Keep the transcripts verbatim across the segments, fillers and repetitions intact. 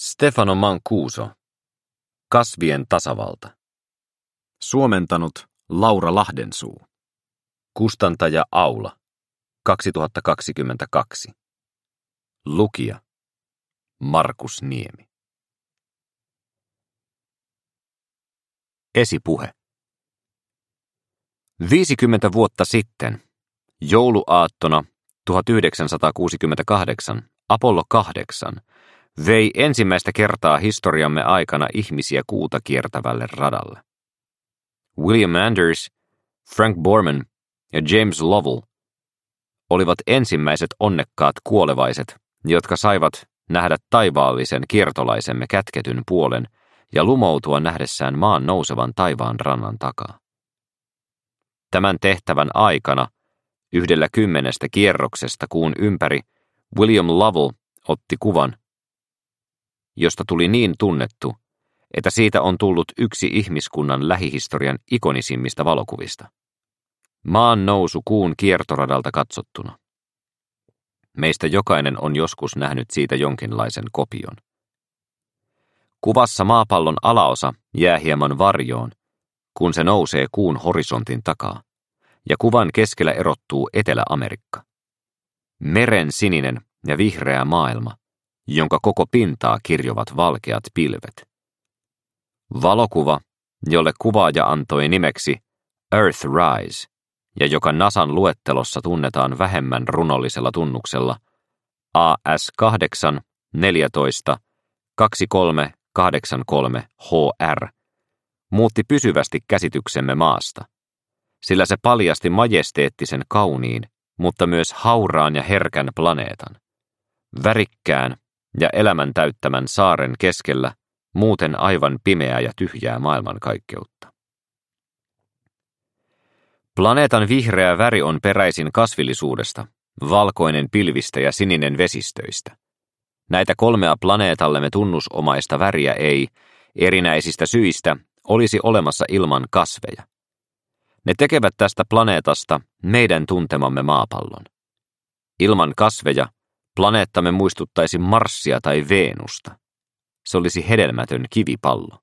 Stefano Mancuso. Kasvien tasavalta. Suomentanut Laura Lahdensuu. Kustantaja Aula. kaksituhattakaksikymmentäkaksi. Lukija Markus Niemi. Esipuhe. Viisikymmentä vuotta sitten, jouluaattona tuhatyhdeksänsataakuusikymmentäkahdeksan, Apollo kahdeksan vei ensimmäistä kertaa historiamme aikana ihmisiä kuuta kiertävälle radalle. William Anders, Frank Borman ja James Lovell olivat ensimmäiset onnekkaat kuolevaiset, jotka saivat nähdä taivaallisen kiertolaisemme kätketyn puolen ja lumoutua nähdessään maan nousevan taivaan rannan takaa. Tämän tehtävän aikana, yhdellä kymmenestä kierroksesta kuun ympäri, William Lovell otti kuvan, josta tuli niin tunnettu, että siitä on tullut yksi ihmiskunnan lähihistorian ikonisimmista valokuvista. Maan nousu kuun kiertoradalta katsottuna. Meistä jokainen on joskus nähnyt siitä jonkinlaisen kopion. Kuvassa maapallon alaosa jää hieman varjoon, kun se nousee kuun horisontin takaa, ja kuvan keskellä erottuu Etelä-Amerikka. Meren sininen ja vihreä maailma, jonka koko pintaa kirjovat valkeat pilvet. Valokuva, jolle kuvaaja antoi nimeksi Earthrise, ja joka NASAn luettelossa tunnetaan vähemmän runollisella tunnuksella A S kahdeksan neljätoista kaksikymmentäkolme kahdeksankymmentäkolme H R, muutti pysyvästi käsityksemme maasta, sillä se paljasti majesteettisen kauniin, mutta myös hauraan ja herkän planeetan, värikkään ja elämän täyttämän saaren keskellä muuten aivan pimeää ja tyhjää maailmankaikkeutta. Planeetan vihreä väri on peräisin kasvillisuudesta, valkoinen pilvistä ja sininen vesistöistä. Näitä kolmea planeetallemme tunnusomaista väriä ei, erinäisistä syistä, olisi olemassa ilman kasveja. Ne tekevät tästä planeetasta meidän tuntemamme maapallon. Ilman kasveja planeettamme muistuttaisi Marsia tai Veenusta. Se olisi hedelmätön kivipallo.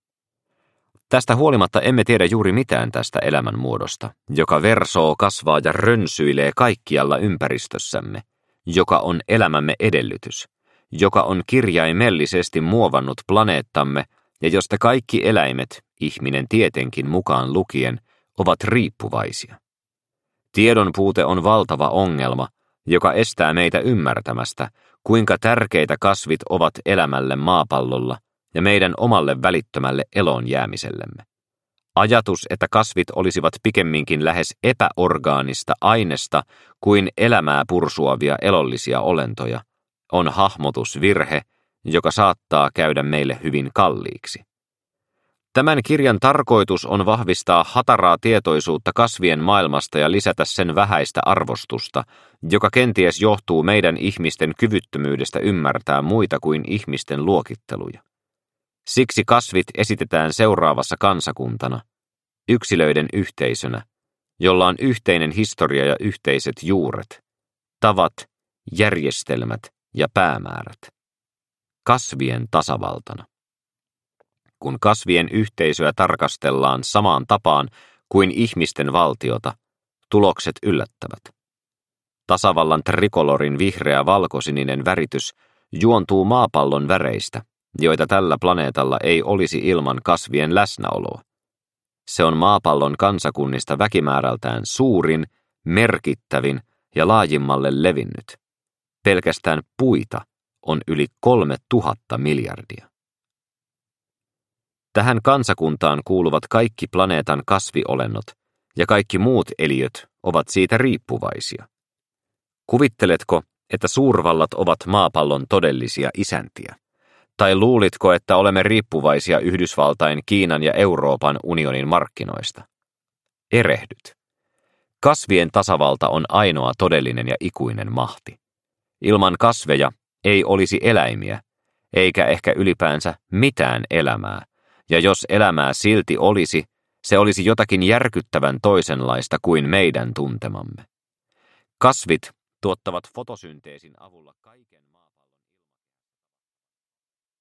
Tästä huolimatta emme tiedä juuri mitään tästä elämänmuodosta, joka versoo, kasvaa ja rönsyilee kaikkialla ympäristössämme, joka on elämämme edellytys, joka on kirjaimellisesti muovannut planeettamme ja josta kaikki eläimet, ihminen tietenkin mukaan lukien, ovat riippuvaisia. Tiedon puute on valtava ongelma, joka estää meitä ymmärtämästä, kuinka tärkeitä kasvit ovat elämälle maapallolla ja meidän omalle välittömälle eloon jäämisellemme. Ajatus, että kasvit olisivat pikemminkin lähes epäorgaanista ainesta kuin elämää pursuavia elollisia olentoja, on hahmotusvirhe, joka saattaa käydä meille hyvin kalliiksi. Tämän kirjan tarkoitus on vahvistaa hataraa tietoisuutta kasvien maailmasta ja lisätä sen vähäistä arvostusta, joka kenties johtuu meidän ihmisten kyvyttömyydestä ymmärtää muita kuin ihmisten luokitteluja. Siksi kasvit esitetään seuraavassa kansakuntana, yksilöiden yhteisönä, jolla on yhteinen historia ja yhteiset juuret, tavat, järjestelmät ja päämäärät. Kasvien tasavaltana. Kun kasvien yhteisöä tarkastellaan samaan tapaan kuin ihmisten valtiota, tulokset yllättävät. Tasavallan trikolorin vihreä valkosininen väritys juontuu maapallon väreistä, joita tällä planeetalla ei olisi ilman kasvien läsnäoloa. Se on maapallon kansakunnista väkimäärältään suurin, merkittävin ja laajimmalle levinnyt. Pelkästään puita on yli kolme tuhatta miljardia. Tähän kansakuntaan kuuluvat kaikki planeetan kasviolennot, ja kaikki muut eliöt ovat siitä riippuvaisia. Kuvitteletko, että suurvallat ovat maapallon todellisia isäntiä? Tai luulitko, että olemme riippuvaisia Yhdysvaltain, Kiinan ja Euroopan unionin markkinoista? Erehdyt. Kasvien tasavalta on ainoa todellinen ja ikuinen mahti. Ilman kasveja ei olisi eläimiä, eikä ehkä ylipäänsä mitään elämää. Ja jos elämää silti olisi, se olisi jotakin järkyttävän toisenlaista kuin meidän tuntemamme. Kasvit tuottavat fotosynteesin avulla kaiken